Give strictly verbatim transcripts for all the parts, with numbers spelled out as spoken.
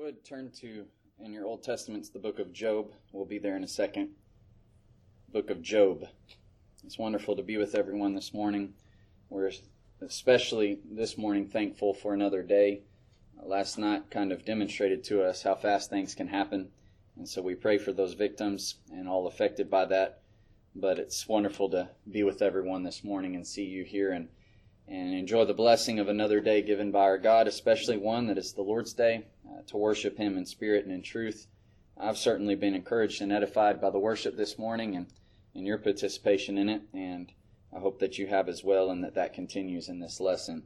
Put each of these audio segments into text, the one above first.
would, turn to, in your Old Testaments, the book of Job. We'll be there in a second. Book of Job. It's wonderful to be with everyone this morning. We're especially this morning thankful for another day. Uh, last night kind of demonstrated to us how fast things can happen. And so we pray for those victims and all affected by that. But it's wonderful to be with everyone this morning and see you here and and enjoy the blessing of another day given by our God, especially one that is the Lord's Day, uh, to worship Him in spirit and in truth. I've certainly been encouraged and edified by the worship this morning and, and your participation in it, and I hope that you have as well and that that continues in this lesson.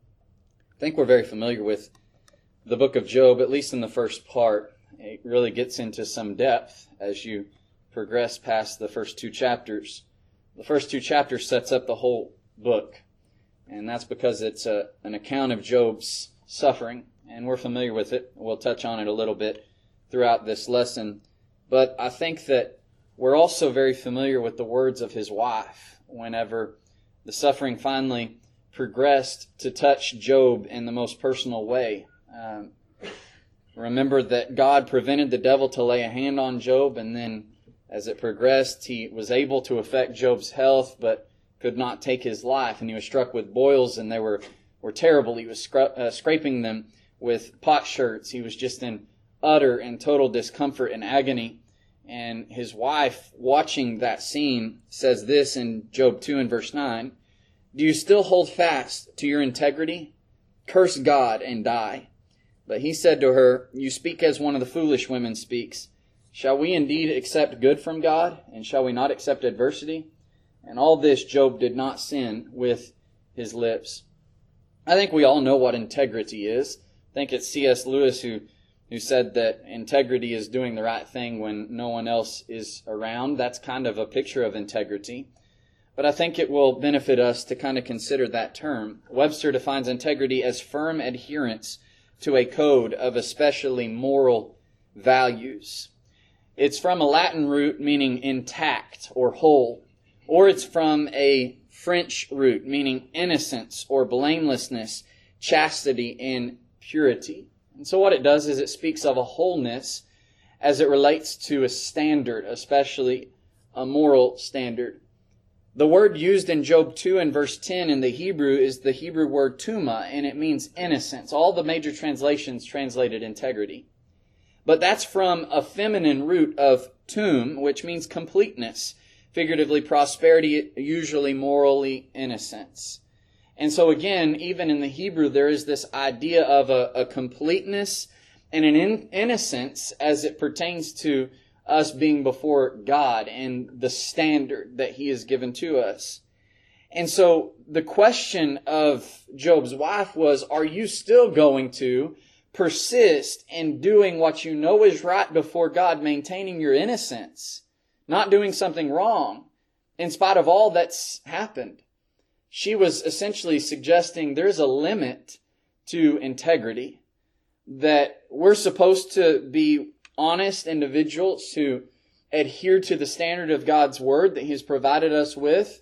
I think we're very familiar with the book of Job, at least in the first part. It really gets into some depth as you progress past the first two chapters. The first two chapters sets up the whole book. And that's because it's a, an account of Job's suffering, and we're familiar with it. We'll touch on it a little bit throughout this lesson. But I think that we're also very familiar with the words of his wife whenever the suffering finally progressed to touch Job in the most personal way. Um, remember that God prevented the devil to lay a hand on Job, and then as it progressed, he was able to affect Job's health, but could not take his life, and he was struck with boils, and they were, were terrible. He was scra- uh, scraping them with potsherds. He was just in utter and total discomfort and agony. And his wife, watching that scene, says this in Job two and verse nine, "Do you still hold fast to your integrity? Curse God and die." But he said to her, "You speak as one of the foolish women speaks. Shall we indeed accept good from God, and shall we not accept adversity?" And all this Job did not sin with his lips. I think we all know what integrity is. I think it's C S Lewis who, who said that integrity is doing the right thing when no one else is around. That's kind of a picture of integrity. But I think it will benefit us to kind of consider that term. Webster defines integrity as firm adherence to a code of especially moral values. It's from a Latin root meaning intact or whole. Or it's from a French root, meaning innocence or blamelessness, chastity, and purity. And so what it does is it speaks of a wholeness as it relates to a standard, especially a moral standard. The word used in Job two and verse ten in the Hebrew is the Hebrew word tuma, and it means innocence. All the major translations translated integrity. But that's from a feminine root of tum, which means completeness. Figuratively, prosperity, usually morally innocence. And so again, even in the Hebrew, there is this idea of a, a completeness and an in, innocence as it pertains to us being before God and the standard that He has given to us. And so the question of Job's wife was, are you still going to persist in doing what you know is right before God, maintaining your innocence? Not doing something wrong, in spite of all that's happened. She was essentially suggesting there's a limit to integrity, that we're supposed to be honest individuals who adhere to the standard of God's Word that He has provided us with.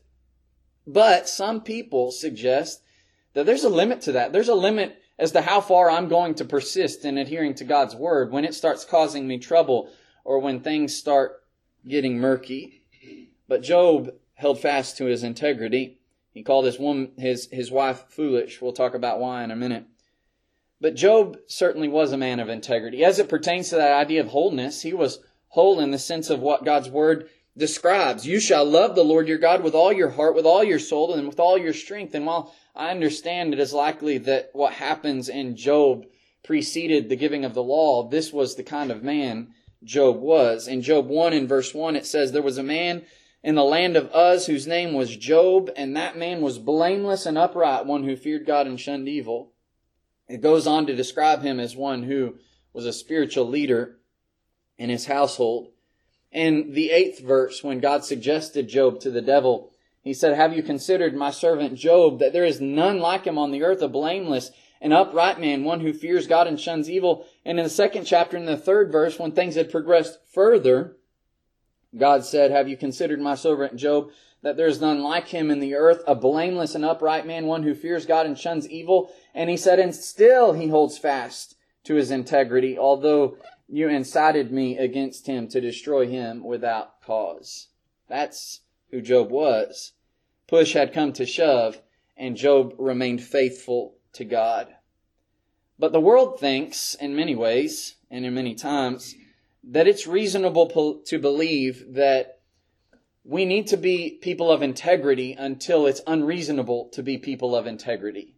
But some people suggest that there's a limit to that. There's a limit as to how far I'm going to persist in adhering to God's Word when it starts causing me trouble or when things start getting murky. But Job held fast to his integrity. He called his woman, his, his wife foolish. We'll talk about why in a minute. But Job certainly was a man of integrity. As it pertains to that idea of wholeness, he was whole in the sense of what God's Word describes. You shall love the Lord your God with all your heart, with all your soul, and with all your strength. And while I understand it is likely that what happens in Job preceded the giving of the law, this was the kind of man Job was. In Job one and verse one, it says, "There was a man in the land of Uz whose name was Job, and that man was blameless and upright, one who feared God and shunned evil." It goes on to describe him as one who was a spiritual leader in his household. In the eighth verse, when God suggested Job to the devil, He said, "Have you considered my servant Job, that there is none like him on the earth, a blameless an upright man, one who fears God and shuns evil." And in the second chapter, in the third verse, when things had progressed further, God said, "Have you considered my servant Job, that there is none like him in the earth, a blameless and upright man, one who fears God and shuns evil?" And He said, and still he holds fast to his integrity, although you incited me against him to destroy him without cause. That's who Job was. Push had come to shove, and Job remained faithful to God. But the world thinks, in many ways, and in many times, that it's reasonable to believe that we need to be people of integrity until it's unreasonable to be people of integrity.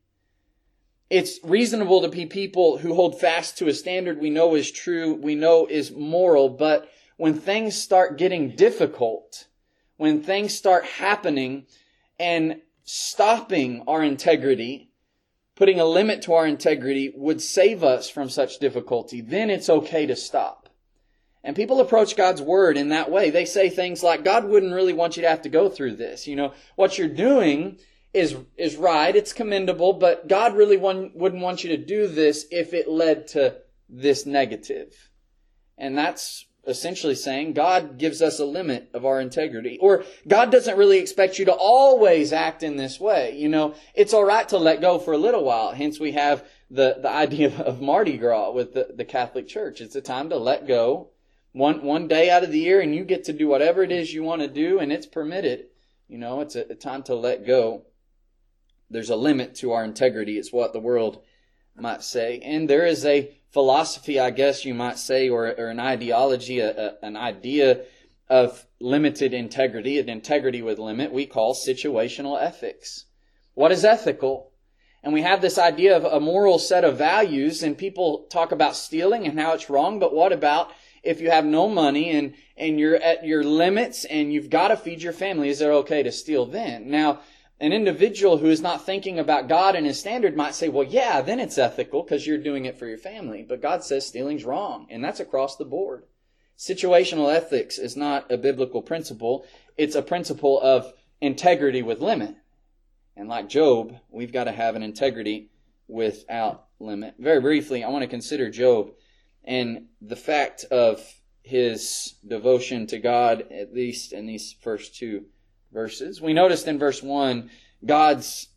It's reasonable to be people who hold fast to a standard we know is true, we know is moral, but when things start getting difficult, when things start happening and stopping our integrity, putting a limit to our integrity would save us from such difficulty, then it's okay to stop. And people approach God's Word in that way. They say things like, God wouldn't really want you to have to go through this. You know, what you're doing is is right, it's commendable, but God really want, wouldn't want you to do this if it led to this negative. And that's essentially saying God gives us a limit of our integrity. Or God doesn't really expect you to always act in this way. You know, it's all right to let go for a little while. Hence we have the, the idea of, of Mardi Gras with the, the Catholic Church. It's a time to let go. One one day out of the year, and you get to do whatever it is you want to do, and it's permitted. You know, it's a, a time to let go. There's a limit to our integrity, is what the world might say. And there is a philosophy, I guess you might say, or, or an ideology, a, a, an idea of limited integrity, an integrity with limit, we call situational ethics. What is ethical? And we have this idea of a moral set of values, and people talk about stealing and how it's wrong, but what about if you have no money and, and you're at your limits and you've got to feed your family? Is it okay to steal then? Now, an individual who is not thinking about God and His standard might say, well, yeah, then it's ethical because you're doing it for your family. But God says stealing's wrong, and that's across the board. Situational ethics is not a biblical principle. It's a principle of integrity with limit. And like Job, we've got to have an integrity without limit. Very briefly, I want to consider Job and the fact of his devotion to God, at least in these first two verses. We noticed in verse one, God's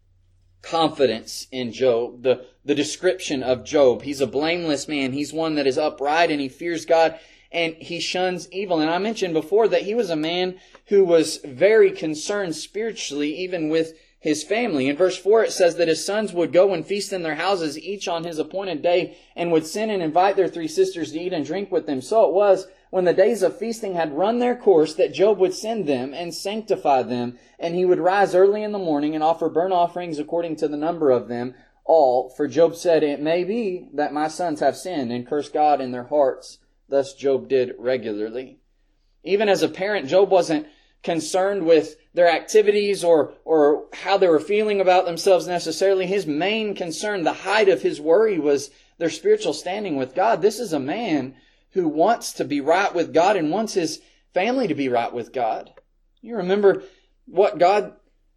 confidence in Job, the, the description of Job. He's a blameless man. He's one that is upright and he fears God and he shuns evil. And I mentioned before that he was a man who was very concerned spiritually, even with his family. In verse four, it says that his sons would go and feast in their houses, each on his appointed day, and would send and invite their three sisters to eat and drink with them. So it was, when the days of feasting had run their course, that Job would send them and sanctify them, and he would rise early in the morning and offer burnt offerings according to the number of them all. For Job said, it may be that my sons have sinned and cursed God in their hearts. Thus Job did regularly. Even as a parent, Job wasn't concerned with their activities or or how they were feeling about themselves necessarily. His main concern, the height of his worry, was their spiritual standing with God. This is a man who wants to be right with God and wants his family to be right with God. You remember what God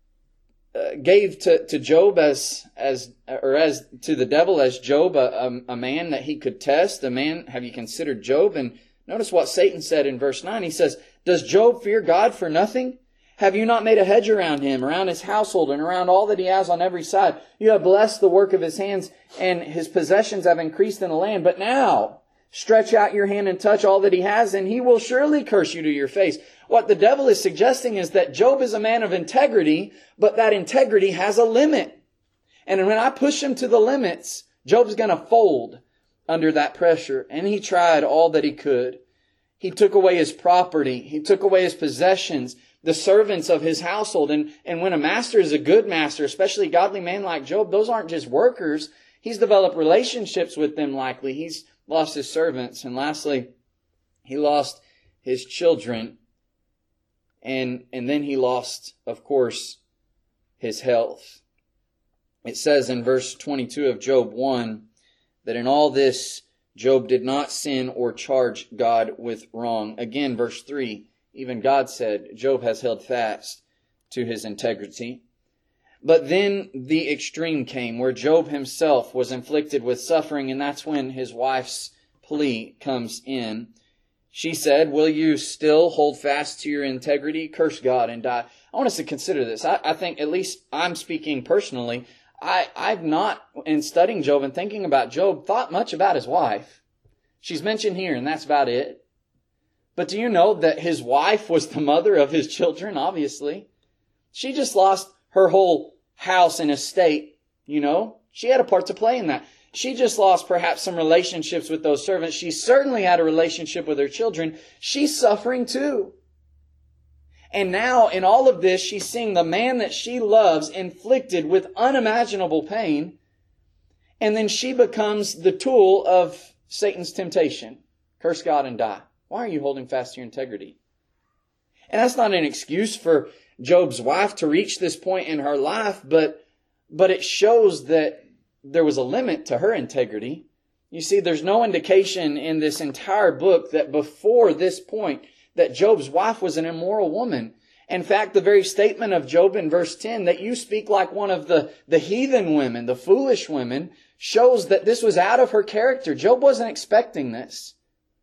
uh, gave to, to Job as as or as to the devil as Job, a, a, a man that he could test. A man, have you considered Job? And notice what Satan said in verse nine. He says, does Job fear God for nothing? Have you not made a hedge around him, around his household, and around all that he has on every side? You have blessed the work of his hands, and his possessions have increased in the land. But now, stretch out your hand and touch all that he has, and he will surely curse you to your face. What the devil is suggesting is that Job is a man of integrity, but that integrity has a limit. And when I push him to the limits, Job's going to fold under that pressure. And he tried all that he could. He took away his property. He took away his possessions, the servants of his household. And, and when a master is a good master, especially a godly man like Job, those aren't just workers. He's developed relationships with them likely. He's lost his servants. And lastly, he lost his children. And, and then he lost, of course, his health. It says in verse twenty-two of Job one that in all this Job did not sin or charge God with wrong. Again, verse three, even God said Job has held fast to his integrity. But then the extreme came where Job himself was inflicted with suffering, and that's when his wife's plea comes in. She said, will you still hold fast to your integrity? Curse God and die. I want us to consider this. I, I think, at least I'm speaking personally, I, I've not, in studying Job and thinking about Job, thought much about his wife. She's mentioned here, and that's about it. But do you know that his wife was the mother of his children, obviously? She just lost her whole house and estate, you know? She had a part to play in that. She just lost perhaps some relationships with those servants. She certainly had a relationship with her children. She's suffering too. And now in all of this, she's seeing the man that she loves inflicted with unimaginable pain. And then she becomes the tool of Satan's temptation. Curse God and die. Why are you holding fast to your integrity? And that's not an excuse for Job's wife to reach this point in her life, but, but it shows that there was a limit to her integrity. You see, there's no indication in this entire book that before this point that Job's wife was an immoral woman. In fact, the very statement of Job in verse ten, that you speak like one of the, the heathen women, the foolish women, shows that this was out of her character. Job wasn't expecting this.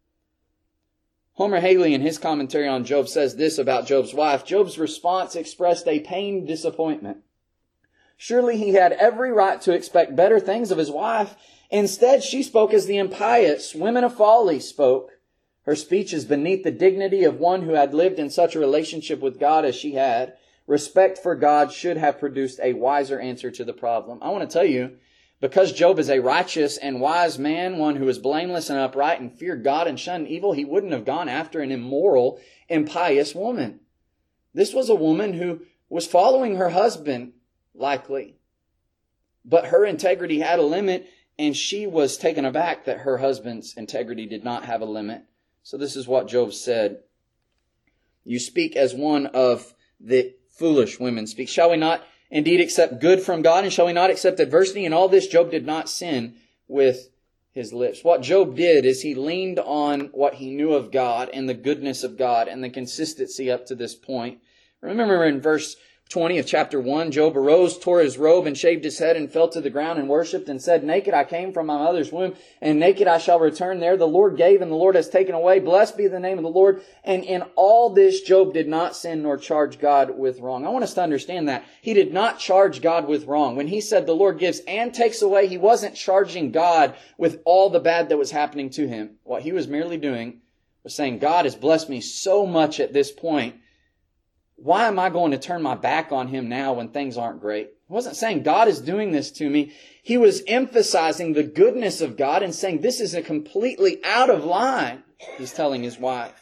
Homer Haley, in his commentary on Job, says this about Job's wife. Job's response expressed a pained disappointment. Surely he had every right to expect better things of his wife. Instead, she spoke as the impious women of folly spoke. Her speech is beneath the dignity of one who had lived in such a relationship with God as she had. Respect for God should have produced a wiser answer to the problem. I want to tell you, because Job is a righteous and wise man, one who is blameless and upright and feared God and shunned evil, he wouldn't have gone after an immoral, impious woman. This was a woman who was following her husband, likely. But her integrity had a limit, and she was taken aback that her husband's integrity did not have a limit. So this is what Job said. You speak as one of the foolish women speak. Shall we not indeed accept good from God, and shall we not accept adversity? In all this, Job did not sin with his lips. What Job did is he leaned on what he knew of God and the goodness of God and the consistency up to this point. Remember in verse twenty of chapter one, Job arose, tore his robe, and shaved his head, and fell to the ground and worshipped, and said, Naked I came from my mother's womb, and naked I shall return there. The Lord gave, and the Lord has taken away. Blessed be the name of the Lord. And in all this, Job did not sin nor charge God with wrong. I want us to understand that. He did not charge God with wrong. When he said the Lord gives and takes away, he wasn't charging God with all the bad that was happening to him. What he was merely doing was saying, God has blessed me so much at this point. Why am I going to turn my back on him now when things aren't great? He wasn't saying God is doing this to me. He was emphasizing the goodness of God and saying this is a completely out of line. He's telling his wife.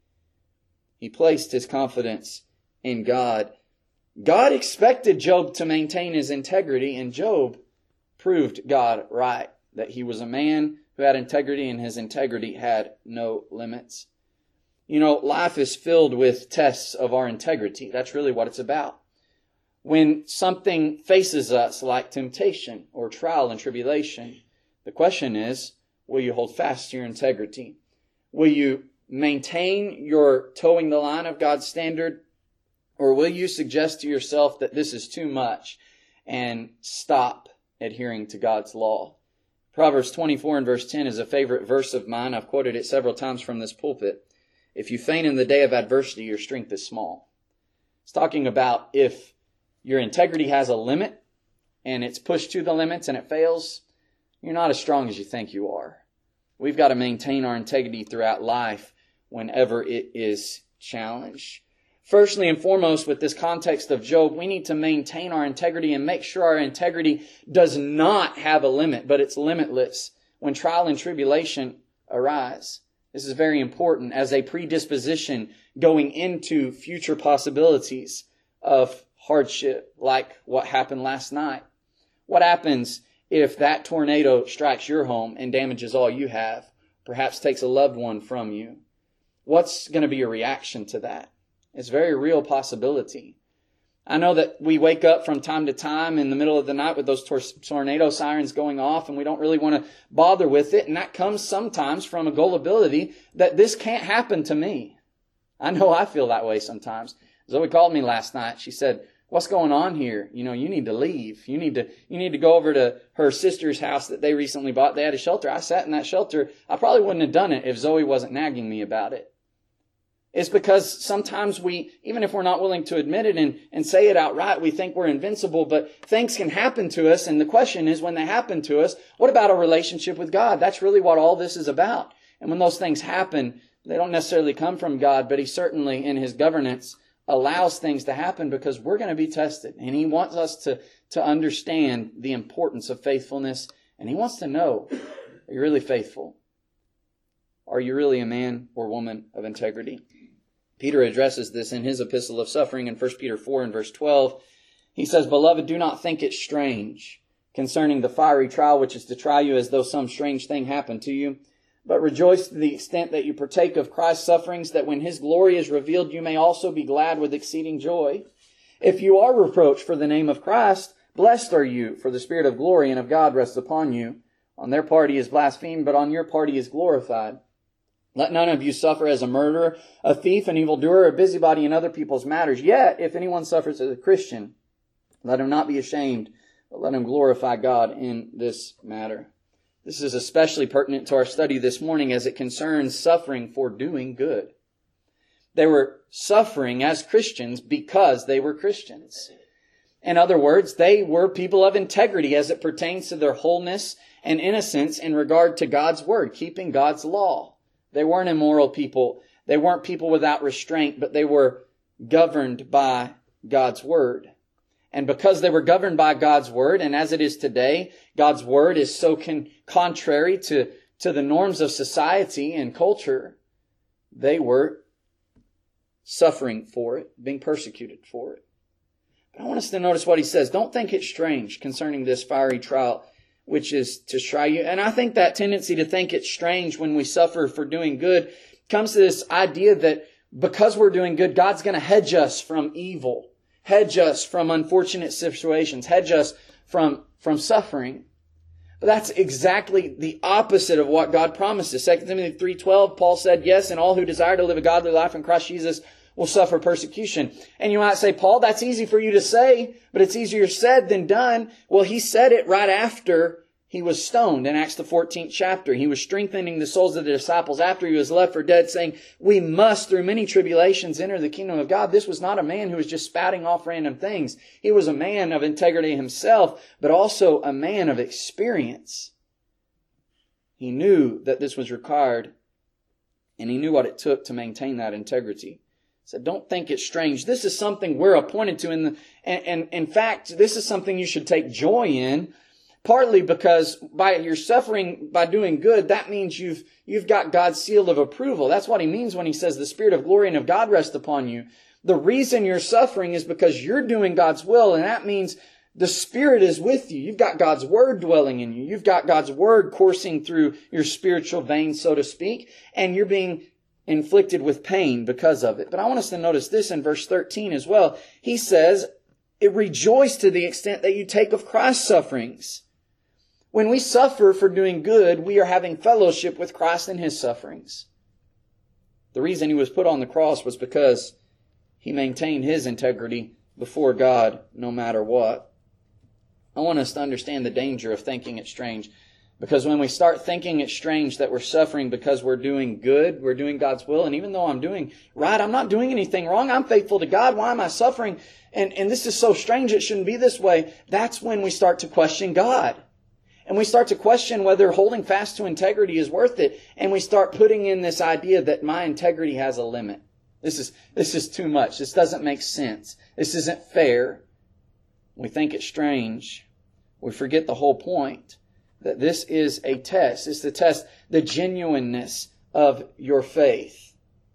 He placed his confidence in God. God expected Job to maintain his integrity, and Job proved God right, that he was a man who had integrity and his integrity had no limits. You know, life is filled with tests of our integrity. That's really what it's about. When something faces us like temptation or trial and tribulation, the question is, will you hold fast to your integrity? Will you maintain your towing the line of God's standard? Or will you suggest to yourself that this is too much and stop adhering to God's law? Proverbs twenty-four and verse ten is a favorite verse of mine. I've quoted it several times from this pulpit. If you faint in the day of adversity, your strength is small. It's talking about if your integrity has a limit and it's pushed to the limits and it fails, you're not as strong as you think you are. We've got to maintain our integrity throughout life whenever it is challenged. Firstly and foremost, with this context of Job, we need to maintain our integrity and make sure our integrity does not have a limit, but it's limitless when trial and tribulation arise. This is very important as a predisposition going into future possibilities of hardship, like what happened last night. What happens if that tornado strikes your home and damages all you have, perhaps takes a loved one from you? What's going to be your reaction to that? It's a very real possibility. I know that we wake up from time to time in the middle of the night with those tor- tornado sirens going off, and we don't really want to bother with it. And that comes sometimes from a gullibility that this can't happen to me. I know I feel that way sometimes. Zoe called me last night. She said, what's going on here? You know, you need to leave. You need to, you need to go over to her sister's house that they recently bought. They had a shelter. I sat in that shelter. I probably wouldn't have done it if Zoe wasn't nagging me about it. It's because sometimes we, even if we're not willing to admit it and, and say it outright, we think we're invincible, but things can happen to us. And the question is, when they happen to us, what about a relationship with God? That's really what all this is about. And when those things happen, they don't necessarily come from God, but He certainly, in His governance, allows things to happen because we're going to be tested. And He wants us to, to understand the importance of faithfulness. And He wants to know, are you really faithful? Are you really a man or woman of integrity? Peter addresses this in his epistle of suffering in First Peter four and verse twelve. He says, "Beloved, do not think it strange concerning the fiery trial which is to try you as though some strange thing happened to you. But rejoice to the extent that you partake of Christ's sufferings, that when His glory is revealed, you may also be glad with exceeding joy. If you are reproached for the name of Christ, blessed are you, for the Spirit of glory and of God rests upon you. On their part He is blasphemed, but on your part He is glorified. Let none of you suffer as a murderer, a thief, an evildoer, a busybody in other people's matters. Yet, if anyone suffers as a Christian, let him not be ashamed, but let him glorify God in this matter." This is especially pertinent to our study this morning as it concerns suffering for doing good. They were suffering as Christians because they were Christians. In other words, they were people of integrity as it pertains to their wholeness and innocence in regard to God's Word, keeping God's law. They weren't immoral people. They weren't people without restraint, but they were governed by God's Word. And because they were governed by God's Word, and as it is today, God's Word is so con- contrary to, to the norms of society and culture, they were suffering for it, being persecuted for it. But I want us to notice what he says. Don't think it strange concerning this fiery trial which is to try you. And I think that tendency to think it's strange when we suffer for doing good comes to this idea that because we're doing good, God's going to hedge us from evil, hedge us from unfortunate situations, hedge us from, from suffering. But that's exactly the opposite of what God promises. Second Timothy three twelve, Paul said, "Yes, and all who desire to live a godly life in Christ Jesus will suffer persecution." And you might say, "Paul, that's easy for you to say, but it's easier said than done." Well, he said it right after he was stoned in Acts the fourteenth chapter. He was strengthening the souls of the disciples after he was left for dead, saying, "We must, through many tribulations, enter the kingdom of God." This was not a man who was just spouting off random things. He was a man of integrity himself, but also a man of experience. He knew that this was required, and he knew what it took to maintain that integrity. So don't think it's strange. This is something we're appointed to. In the, and, and in fact, this is something you should take joy in, partly because by your suffering, by doing good, that means you've, you've got God's seal of approval. That's what he means when he says the Spirit of glory and of God rest upon you. The reason you're suffering is because you're doing God's will, and that means the Spirit is with you. You've got God's Word dwelling in you. You've got God's Word coursing through your spiritual veins, so to speak, and you're being inflicted with pain because of it. But I want us to notice this in verse thirteen as well. He says, "It rejoice to the extent that you take of Christ's sufferings." When we suffer for doing good, we are having fellowship with Christ in His sufferings. The reason He was put on the cross was because He maintained His integrity before God no matter what. I want us to understand the danger of thinking it strange. Because when we start thinking it's strange that we're suffering because we're doing good, we're doing God's will, and even though I'm doing right, I'm not doing anything wrong, I'm faithful to God, why am I suffering? And, and this is so strange, it shouldn't be this way. That's when we start to question God. And we start to question whether holding fast to integrity is worth it. And we start putting in this idea that my integrity has a limit. This is, this is too much. This doesn't make sense. This isn't fair. We think it's strange. We forget the whole point. That this is a test. It's to test the genuineness of your faith.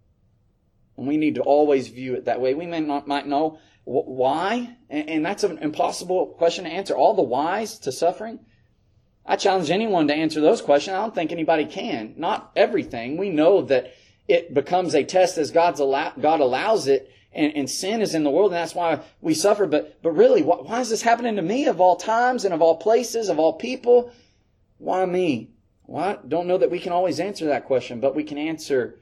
And we need to always view it that way. We may not might know why, and that's an impossible question to answer. All the whys to suffering. I challenge anyone to answer those questions. I don't think anybody can. Not everything. We know that it becomes a test as God's allow, God allows it, and, and sin is in the world, and that's why we suffer. But, but really, why, why is this happening to me of all times and of all places, of all people? Why me? Well, I don't know that we can always answer that question, but we can answer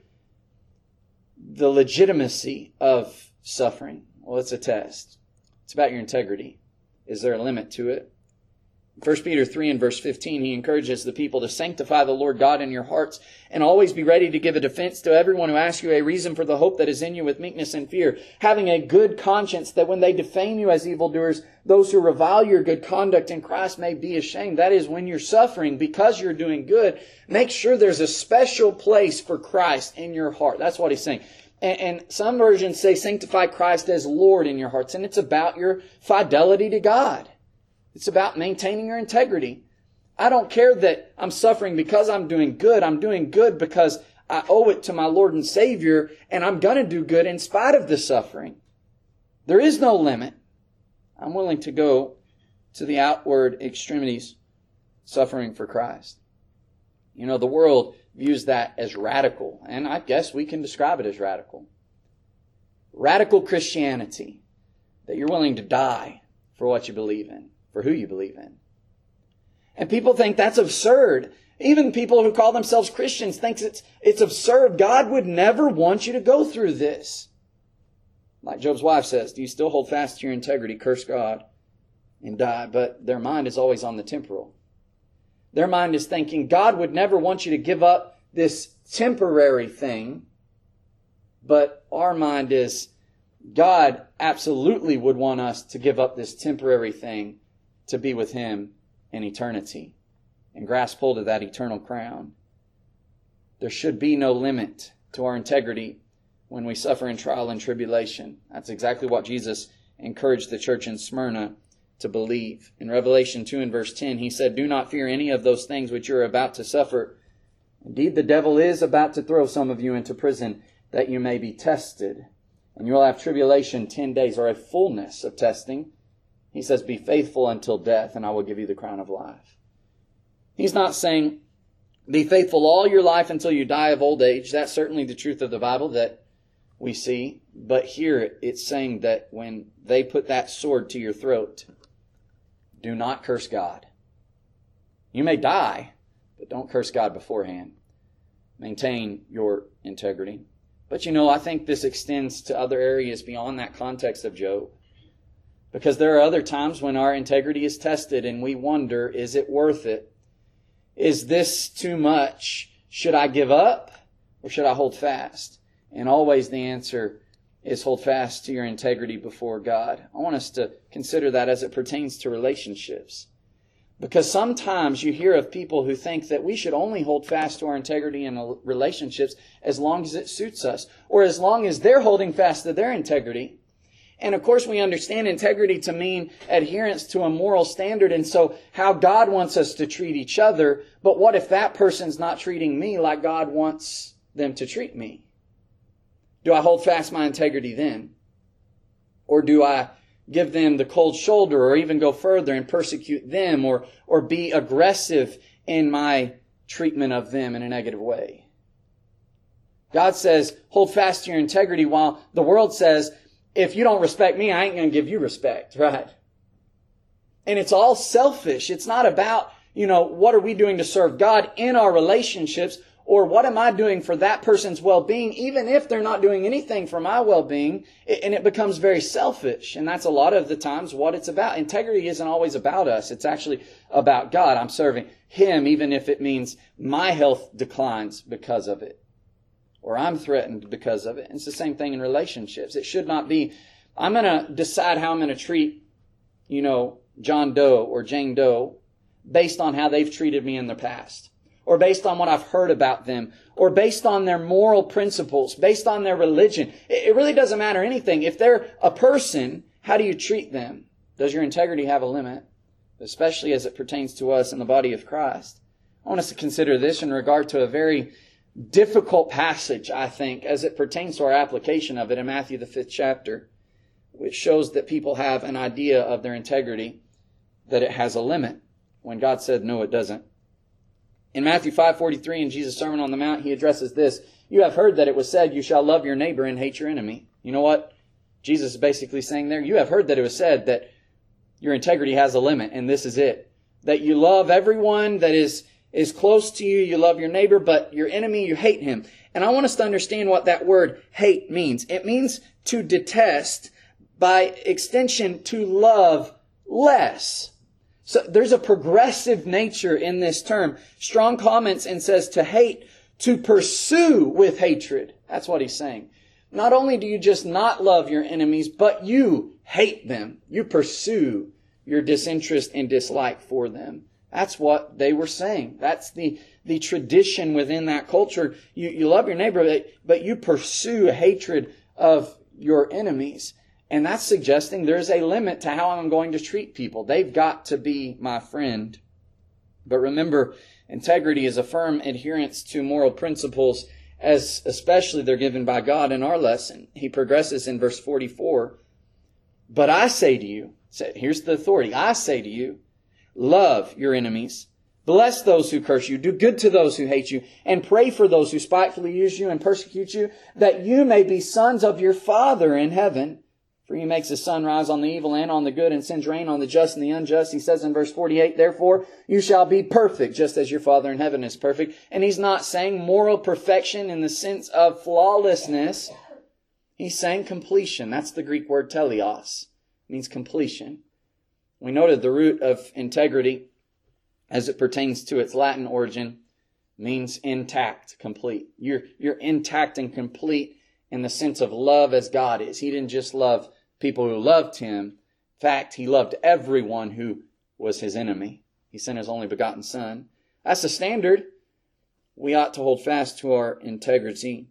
the legitimacy of suffering. Well, it's a test. It's about your integrity. Is there a limit to it? First Peter three and verse fifteen, he encourages the people to sanctify the Lord God in your hearts and always be ready to give a defense to everyone who asks you a reason for the hope that is in you with meekness and fear, having a good conscience that when they defame you as evildoers, those who revile your good conduct in Christ may be ashamed. That is, when you're suffering because you're doing good, make sure there's a special place for Christ in your heart. That's what he's saying. And, and some versions say sanctify Christ as Lord in your hearts, and it's about your fidelity to God. It's about maintaining your integrity. I don't care that I'm suffering because I'm doing good. I'm doing good because I owe it to my Lord and Savior, and I'm going to do good in spite of the suffering. There is no limit. I'm willing to go to the outward extremities, suffering for Christ. You know, the world views that as radical, and I guess we can describe it as radical. Radical Christianity, that you're willing to die for what you believe in, for who you believe in. And people think that's absurd. Even people who call themselves Christians think it's, it's absurd. God would never want you to go through this. Like Job's wife says, do you still hold fast to your integrity, curse God, and die? But their mind is always on the temporal. Their mind is thinking, God would never want you to give up this temporary thing. But our mind is, God absolutely would want us to give up this temporary thing to be with Him in eternity and grasp hold of that eternal crown. There should be no limit to our integrity when we suffer in trial and tribulation. That's exactly what Jesus encouraged the church in Smyrna to believe. In Revelation two and verse ten, He said, do not fear any of those things which you are about to suffer. Indeed, the devil is about to throw some of you into prison that you may be tested. And you will have tribulation ten days, or a fullness of testing. He says, be faithful until death, and I will give you the crown of life. He's not saying, be faithful all your life until you die of old age. That's certainly the truth of the Bible that we see. But here it's saying that when they put that sword to your throat, do not curse God. You may die, but don't curse God beforehand. Maintain your integrity. But you know, I think this extends to other areas beyond that context of Job. Because there are other times when our integrity is tested and we wonder, is it worth it? Is this too much? Should I give up or should I hold fast? And always the answer is hold fast to your integrity before God. I want us to consider that as it pertains to relationships. Because sometimes you hear of people who think that we should only hold fast to our integrity in relationships as long as it suits us, or as long as they're holding fast to their integrity. And of course we understand integrity to mean adherence to a moral standard, and so how God wants us to treat each other. But what if that person's not treating me like God wants them to treat me? Do I hold fast my integrity then? Or do I give them the cold shoulder, or even go further and persecute them, or, or be aggressive in my treatment of them in a negative way? God says, hold fast to your integrity, while the world says, if you don't respect me, I ain't going to give you respect, right? And it's all selfish. It's not about, you know, what are we doing to serve God in our relationships, or what am I doing for that person's well-being, even if they're not doing anything for my well-being, and it becomes very selfish. And that's a lot of the times what it's about. Integrity isn't always about us. It's actually about God. I'm serving Him, even if it means my health declines because of it, or I'm threatened because of it. And it's the same thing in relationships. It should not be, I'm going to decide how I'm going to treat, you know, John Doe or Jane Doe based on how they've treated me in the past, or based on what I've heard about them, or based on their moral principles, based on their religion. It really doesn't matter anything. If they're a person, how do you treat them? Does your integrity have a limit? Especially as it pertains to us in the body of Christ. I want us to consider this in regard to a very difficult passage, I think, as it pertains to our application of it in Matthew, the fifth chapter, which shows that people have an idea of their integrity, that it has a limit, when God said, no, it doesn't. In Matthew five forty-three, in Jesus' Sermon on the Mount, He addresses this. You have heard that it was said, you shall love your neighbor and hate your enemy. You know what Jesus is basically saying there? You have heard that it was said that your integrity has a limit, and this is it. That you love everyone that is, is close to you, you love your neighbor, but your enemy, you hate him. And I want us to understand what that word hate means. It means to detest, by extension, to love less. So there's a progressive nature in this term. Strong comments and says to hate, to pursue with hatred. That's what he's saying. Not only do you just not love your enemies, but you hate them. You pursue your disinterest and dislike for them. That's what they were saying. That's the, the tradition within that culture. You, you love your neighbor, but you pursue hatred of your enemies. And that's suggesting there's a limit to how I'm going to treat people. They've got to be my friend. But remember, integrity is a firm adherence to moral principles, as especially they're given by God in our lesson. He progresses in verse forty-four. But I say to you, here's the authority, I say to you, love your enemies, bless those who curse you, do good to those who hate you, and pray for those who spitefully use you and persecute you, that you may be sons of your Father in heaven. For He makes His sun rise on the evil and on the good, and sends rain on the just and the unjust. He says in verse forty-eight, therefore you shall be perfect, just as your Father in heaven is perfect. And He's not saying moral perfection in the sense of flawlessness. He's saying completion. That's the Greek word teleos. It means completion. We noted the root of integrity, as it pertains to its Latin origin, means intact, complete. You're, you're intact and complete in the sense of love as God is. He didn't just love people who loved Him. In fact, He loved everyone who was His enemy. He sent His only begotten Son. That's the standard. We ought to hold fast to our integrity.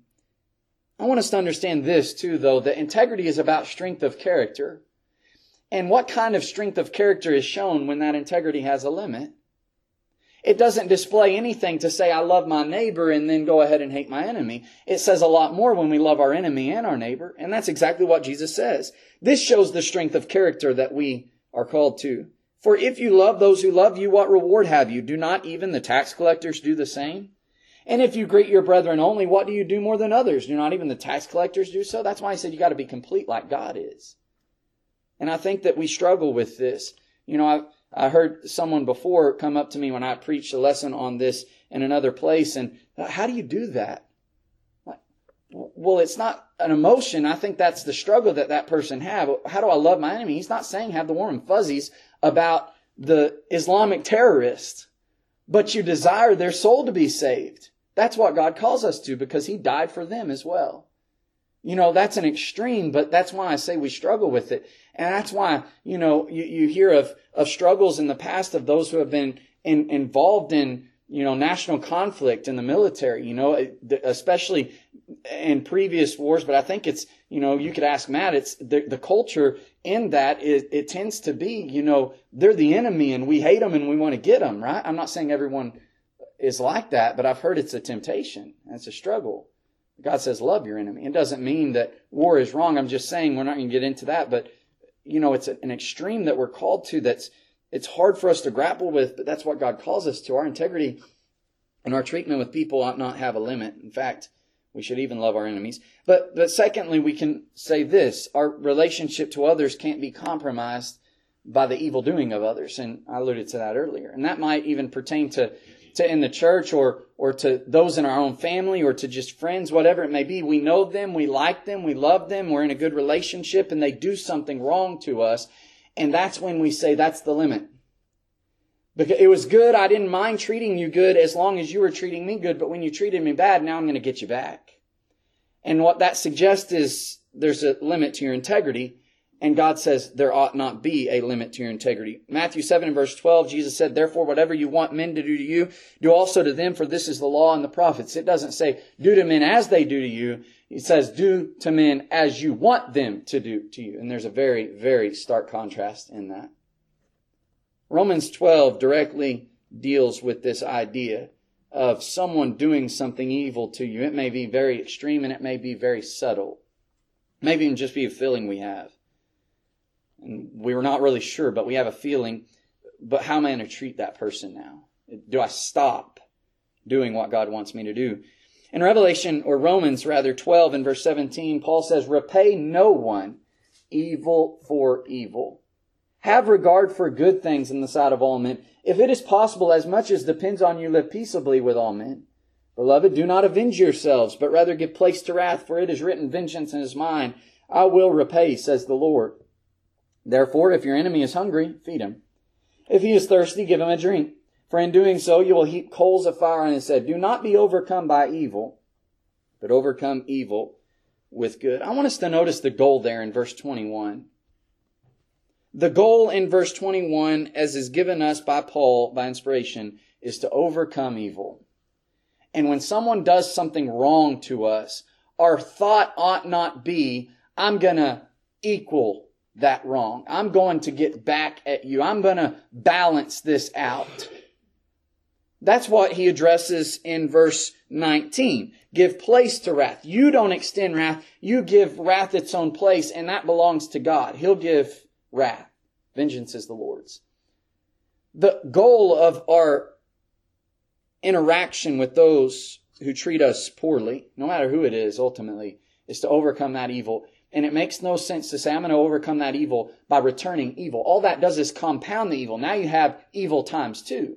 I want us to understand this too, though, that integrity is about strength of character. And what kind of strength of character is shown when that integrity has a limit? It doesn't display anything to say, I love my neighbor and then go ahead and hate my enemy. It says a lot more when we love our enemy and our neighbor. And that's exactly what Jesus says. This shows the strength of character that we are called to. For if you love those who love you, what reward have you? Do not even the tax collectors do the same? And if you greet your brethren only, what do you do more than others? Do not even the tax collectors do so? That's why I said you got to be complete like God is. And I think that we struggle with this. You know, I've I heard someone before come up to me when I preached a lesson on this in another place, and how do you do that? Well, it's not an emotion. I think that's the struggle that that person have. How do I love my enemy? He's not saying have the warm and fuzzies about the Islamic terrorist, but you desire their soul to be saved. That's what God calls us to, because He died for them as well. You know, that's an extreme, but that's why I say we struggle with it. And that's why, you know, you, you hear of, of struggles in the past of those who have been in, involved in, you know, national conflict in the military, you know, especially in previous wars. But I think it's, you know, you could ask Matt, it's the, the culture in that is, it tends to be, you know, they're the enemy and we hate them and we want to get them, right? I'm not saying everyone is like that, but I've heard it's a temptation. It's a struggle. God says, love your enemy. It doesn't mean that war is wrong. I'm just saying we're not going to get into that. But, you know, it's an extreme that we're called to that's, it's hard for us to grapple with, but that's what God calls us to. Our integrity and our treatment with people ought not have a limit. In fact, we should even love our enemies. But, but secondly, we can say this. Our relationship to others can't be compromised by the evil doing of others. And I alluded to that earlier. And that might even pertain to to in the church or or to those in our own family or to just friends, whatever it may be. We know them, we like them, we love them, we're in a good relationship, and they do something wrong to us. And that's when we say that's the limit. Because it was good, I didn't mind treating you good as long as you were treating me good, but when you treated me bad, now I'm going to get you back. And what that suggests is there's a limit to your integrity. And God says there ought not be a limit to your integrity. Matthew seven and verse twelve, Jesus said, therefore, whatever you want men to do to you, do also to them, for this is the law and the prophets. It doesn't say do to men as they do to you. It says do to men as you want them to do to you. And there's a very, very stark contrast in that. Romans twelve directly deals with this idea of someone doing something evil to you. It may be very extreme and it may be very subtle. Maybe even just be a feeling we have. And we were not really sure, but we have a feeling. But how am I going to treat that person now? Do I stop doing what God wants me to do? In Revelation, or Romans rather, twelve and verse seventeen, Paul says, repay no one evil for evil. Have regard for good things in the sight of all men. If it is possible, as much as depends on you, live peaceably with all men. Beloved, do not avenge yourselves, but rather give place to wrath, for it is written, vengeance is mine. I will repay, says the Lord. Therefore, if your enemy is hungry, feed him. If he is thirsty, give him a drink. For in doing so, you will heap coals of fire on his head. Do not be overcome by evil, but overcome evil with good. I want us to notice the goal there in verse twenty-one. The goal in verse twenty-one, as is given us by Paul by inspiration, is to overcome evil. And when someone does something wrong to us, our thought ought not be, I'm going to equal that wrong. I'm going to get back at you. I'm going to balance this out. That's what he addresses in verse nineteen. Give place to wrath. You don't extend wrath. You give wrath its own place, and that belongs to God. He'll give wrath. Vengeance is the Lord's. The goal of our interaction with those who treat us poorly, no matter who it is ultimately, is to overcome that evil. And it makes no sense to say, I'm going to overcome that evil by returning evil. All that does is compound the evil. Now you have evil times two.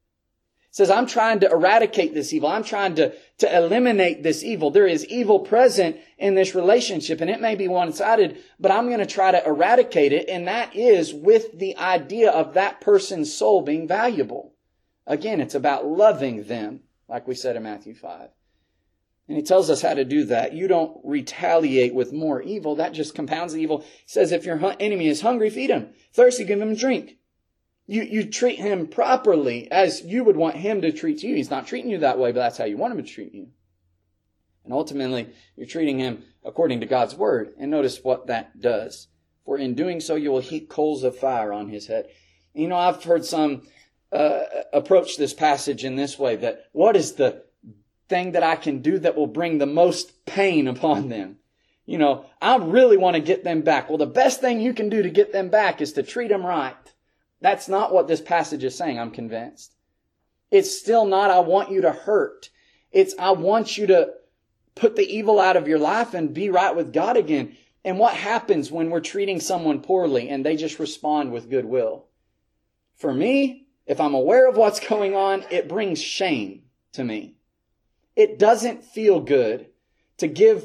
It says, I'm trying to eradicate this evil. I'm trying to, to eliminate this evil. There is evil present in this relationship, and it may be one-sided, but I'm going to try to eradicate it, and that is with the idea of that person's soul being valuable. Again, it's about loving them, like we said in Matthew five. And he tells us how to do that. You don't retaliate with more evil. That just compounds the evil. He says, if your enemy is hungry, feed him. Thirsty, give him a drink. You, you treat him properly as you would want him to treat you. He's not treating you that way, but that's how you want him to treat you. And ultimately, you're treating him according to God's word. And notice what that does. For in doing so, you will heap coals of fire on his head. You know, I've heard some uh, approach this passage in this way, that what is the thing that I can do that will bring the most pain upon them? You know, I really want to get them back. Well, the best thing you can do to get them back is to treat them right. That's not what this passage is saying, I'm convinced. It's still not, I want you to hurt. It's, I want you to put the evil out of your life and be right with God again. And what happens when we're treating someone poorly and they just respond with goodwill? For me, if I'm aware of what's going on, it brings shame to me. It doesn't feel good to give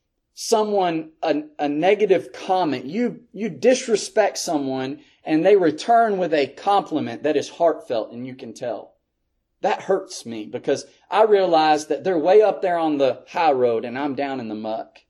someone a, a negative comment. You, you disrespect someone and they return with a compliment that is heartfelt, and you can tell. That hurts me because I realize that they're way up there on the high road and I'm down in the muck.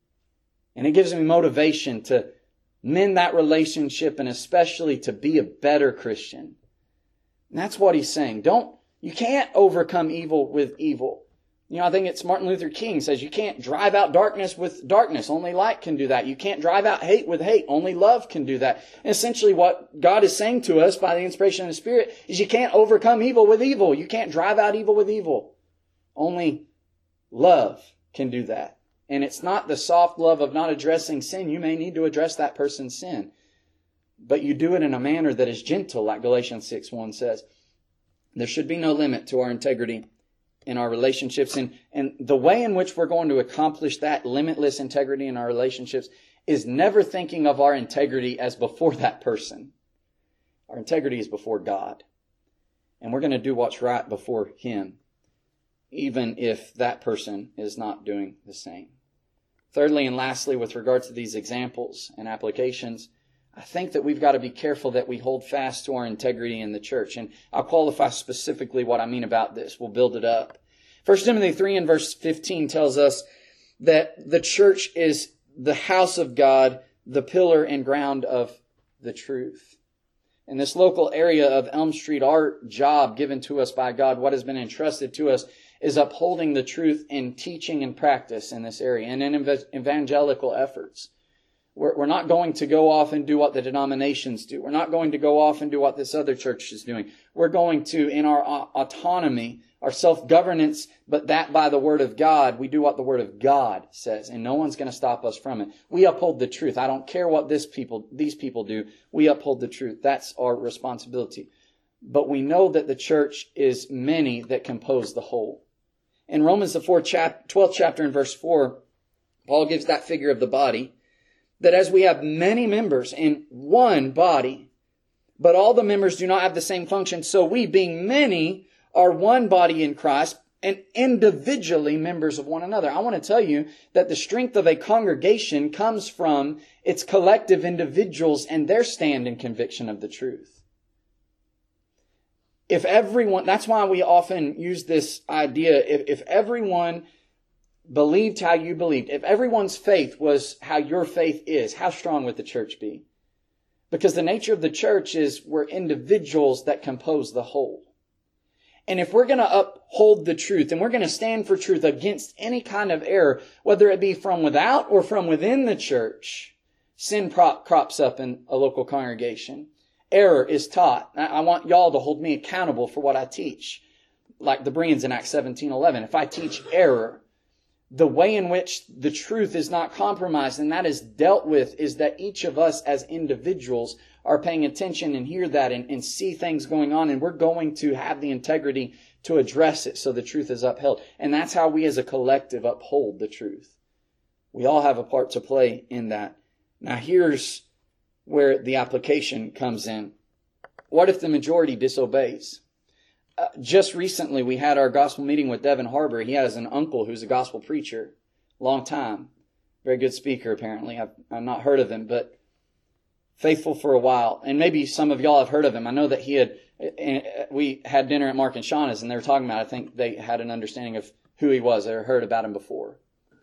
And it gives me motivation to mend that relationship and especially to be a better Christian. And that's what he's saying. Don't, you can't overcome evil with evil. You know, I think it's Martin Luther King says you can't drive out darkness with darkness. Only light can do that. You can't drive out hate with hate. Only love can do that. And essentially what God is saying to us by the inspiration of the Spirit is you can't overcome evil with evil. You can't drive out evil with evil. Only love can do that. And it's not the soft love of not addressing sin. You may need to address that person's sin. But you do it in a manner that is gentle, like Galatians six one says. There should be no limit to our integrity in our relationships. And, and the way in which we're going to accomplish that limitless integrity in our relationships is never thinking of our integrity as before that person. Our integrity is before God. And we're going to do what's right before Him, even if that person is not doing the same. Thirdly and lastly, with regard to these examples and applications, I think that we've got to be careful that we hold fast to our integrity in the church. And I'll qualify specifically what I mean about this. We'll build it up. First Timothy three and verse fifteen tells us that the church is the house of God, the pillar and ground of the truth. In this local area of Elm Street, our job given to us by God, what has been entrusted to us, is upholding the truth in teaching and practice in this area and in evangelical efforts. We're, we're not going to go off and do what the denominations do. We're not going to go off and do what this other church is doing. We're going to, in our autonomy, our self-governance, but that by the Word of God, we do what the Word of God says, and no one's going to stop us from it. We uphold the truth. I don't care what this people, these people do. We uphold the truth. That's our responsibility. But we know that the church is many that compose the whole. In Romans, the fourth chap- twelfth chapter and verse four, Paul gives that figure of the body, that as we have many members in one body, but all the members do not have the same function, so we, being many, are one body in Christ and individually members of one another. I want to tell you that the strength of a congregation comes from its collective individuals and their stand in conviction of the truth. if everyone, that's why we often use this idea, if, if everyone believed how you believed, if everyone's faith was how your faith is, how strong would the church be? Because the nature of the church is we're individuals that compose the whole. And if we're going to uphold the truth and we're going to stand for truth against any kind of error, whether it be from without or from within the church, sin prop, crops up in a local congregation. Error is taught. I want y'all to hold me accountable for what I teach. Like the Bereans in Acts seventeen eleven. If I teach error, the way in which the truth is not compromised and that is dealt with is that each of us as individuals are paying attention and hear that and, and see things going on, and we're going to have the integrity to address it so the truth is upheld. And that's how we as a collective uphold the truth. We all have a part to play in that. Now here's where the application comes in. What if the majority disobeys? Uh, just recently we had our gospel meeting with Devin Harbour. He has an uncle who's a gospel preacher. Long time. Very good speaker apparently. I've, I've not heard of him, but faithful for a while. And maybe some of y'all have heard of him. I know that he had, we had dinner at Mark and Shauna's and they were talking about, I think they had an understanding of who he was. They had heard about him before.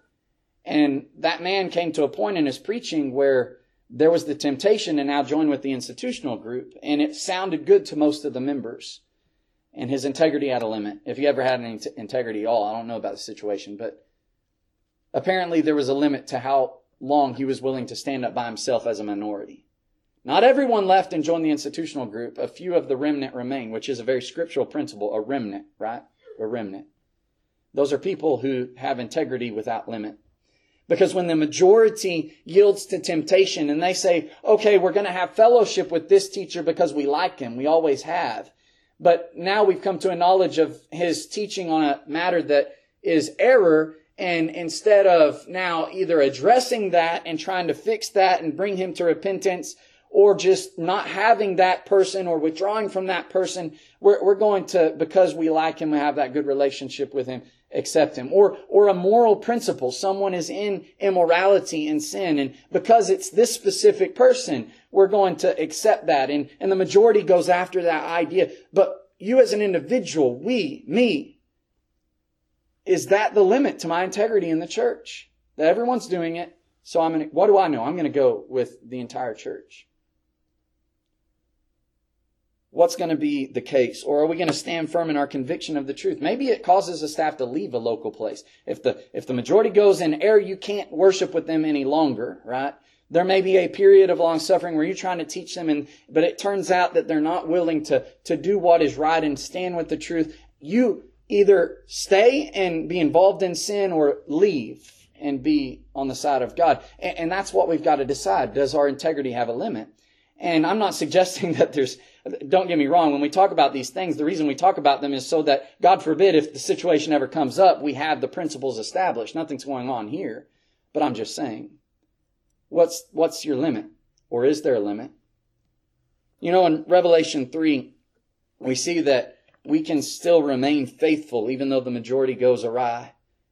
And that man came to a point in his preaching where there was the temptation to now join with the institutional group. And it sounded good to most of the members. And his integrity had a limit. If he ever had any t- integrity at all, I don't know about the situation. But apparently there was a limit to how long he was willing to stand up by himself as a minority. Not everyone left and joined the institutional group. A few of the remnant remain, which is a very scriptural principle, a remnant, right? A remnant. Those are people who have integrity without limit. Because when the majority yields to temptation and they say, okay, we're going to have fellowship with this teacher because we like him. We always have. But now we've come to a knowledge of his teaching on a matter that is error. And instead of now either addressing that and trying to fix that and bring him to repentance, or just not having that person or withdrawing from that person, we're, we're going to, because we like him, we have that good relationship with him, accept him. Or, or a moral principle. Someone is in immorality and sin, and because it's this specific person, we're going to accept that. And, and the majority goes after that idea. But you as an individual, we, me, is that the limit to my integrity in the church? That everyone's doing it, so I'm going to, what do I know? I'm going to go with the entire church. What's going to be the case? Or are we going to stand firm in our conviction of the truth? Maybe it causes the staff to leave a local place. If the, if the majority goes in error, you can't worship with them any longer, right? There may be a period of long suffering where you're trying to teach them, and, but it turns out that they're not willing to, to do what is right and stand with the truth. You either stay and be involved in sin or leave and be on the side of God. And, and that's what we've got to decide. Does our integrity have a limit? And I'm not suggesting that there's, don't get me wrong, when we talk about these things, the reason we talk about them is so that, God forbid, if the situation ever comes up, we have the principles established. Nothing's going on here. But I'm just saying, what's, what's your limit? Or is there a limit? You know, in Revelation three, we see that we can still remain faithful even though the majority goes awry.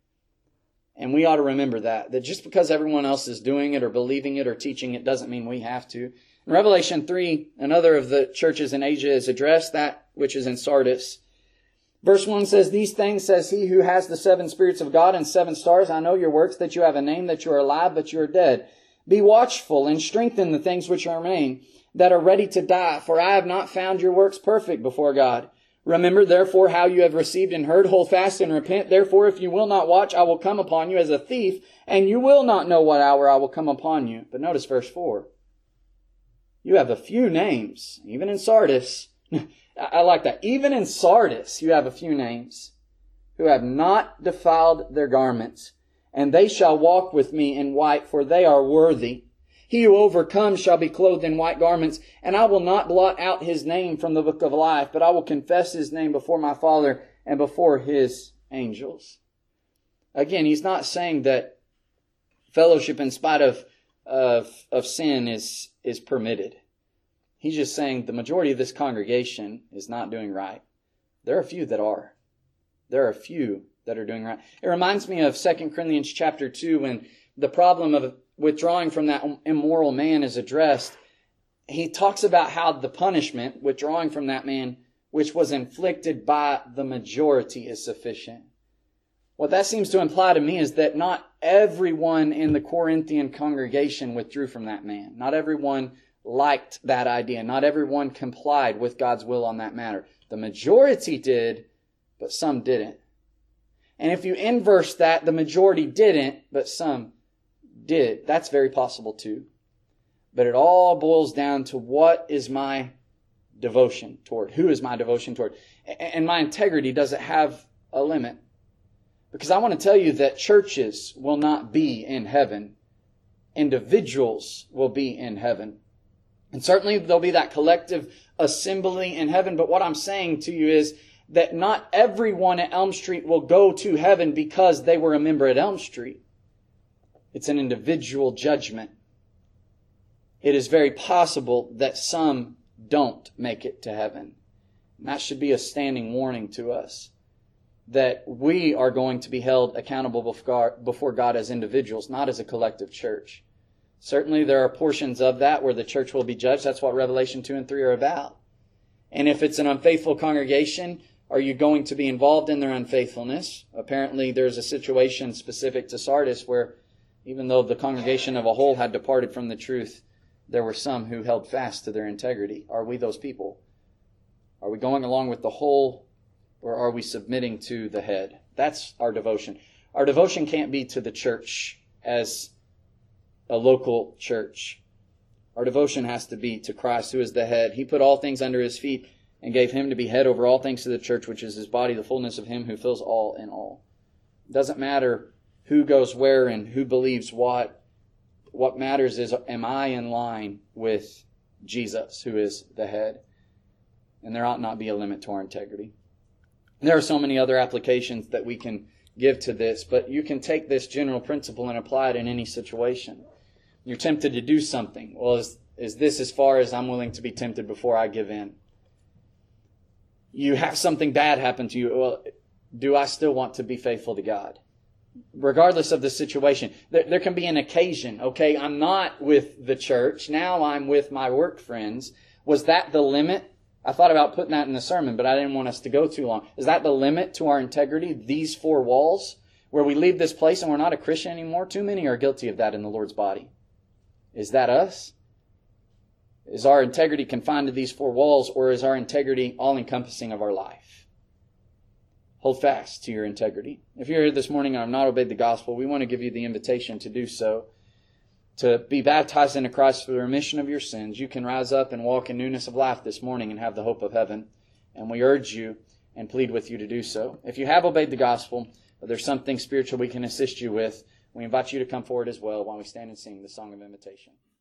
And we ought to remember that, that just because everyone else is doing it or believing it or teaching it doesn't mean we have to. In Revelation three, another of the churches in Asia is addressed, that which is in Sardis. Verse one says, "These things says he who has the seven spirits of God and seven stars, I know your works, that you have a name, that you are alive, but you are dead. Be watchful and strengthen the things which remain, that are ready to die, for I have not found your works perfect before God. Remember, therefore, how you have received and heard, hold fast and repent. Therefore, if you will not watch, I will come upon you as a thief, and you will not know what hour I will come upon you." But notice verse four. You have a few names, even in Sardis. I like that. Even in Sardis, you have a few names who have not defiled their garments, and they shall walk with me in white, for they are worthy. He who overcomes shall be clothed in white garments, and I will not blot out his name from the book of life, but I will confess his name before my Father and before his angels. Again, he's not saying that fellowship in spite of, of, of sin is, is permitted. He's just saying the majority of this congregation is not doing right. There are a few that are. There are a few that are doing right. It reminds me of Second Corinthians chapter two, when the problem of withdrawing from that immoral man is addressed. He talks about how the punishment, withdrawing from that man, which was inflicted by the majority is sufficient. What that seems to imply to me is that not everyone in the Corinthian congregation withdrew from that man. Not everyone liked that idea. Not everyone complied with God's will on that matter. The majority did, but some didn't. And if you inverse that, the majority didn't, but some did. That's very possible too. But it all boils down to what is my devotion toward? Who is my devotion toward? And my integrity, does it have a limit? Because I want to tell you that churches will not be in heaven. Individuals will be in heaven. And certainly there'll be that collective assembly in heaven. But what I'm saying to you is that not everyone at Elm Street will go to heaven because they were a member at Elm Street. It's an individual judgment. It is very possible that some don't make it to heaven. And that should be a standing warning to us, that we are going to be held accountable before God as individuals, not as a collective church. Certainly there are portions of that where the church will be judged. That's what Revelation two and three are about. And if it's an unfaithful congregation, are you going to be involved in their unfaithfulness? Apparently there's a situation specific to Sardis where even though the congregation of a whole had departed from the truth, there were some who held fast to their integrity. Are we those people? Are we going along with the whole, or are we submitting to the head? That's our devotion. Our devotion can't be to the church as a local church. Our devotion has to be to Christ, who is the head. He put all things under His feet and gave Him to be head over all things to the church, which is His body, the fullness of Him who fills all in all. It doesn't matter who goes where and who believes what. What matters is, am I in line with Jesus, who is the head? And there ought not be a limit to our integrity. There are so many other applications that we can give to this, but you can take this general principle and apply it in any situation. You're tempted to do something. Well, is, is this as far as I'm willing to be tempted before I give in? You have something bad happen to you. Well, do I still want to be faithful to God? Regardless of the situation, there, there can be an occasion. Okay, I'm not with the church. Now I'm with my work friends. Was that the limit? I thought about putting that in the sermon, but I didn't want us to go too long. Is that the limit to our integrity? These four walls? Where we leave this place and we're not a Christian anymore? Too many are guilty of that in the Lord's body. Is that us? Is our integrity confined to these four walls, or is our integrity all-encompassing of our life? Hold fast to your integrity. If you're here this morning and have not obeyed the gospel, we want to give you the invitation to do so. To be baptized into Christ for the remission of your sins. You can rise up and walk in newness of life this morning and have the hope of heaven. And we urge you and plead with you to do so. If you have obeyed the gospel, or there's something spiritual we can assist you with, we invite you to come forward as well while we stand and sing the song of invitation.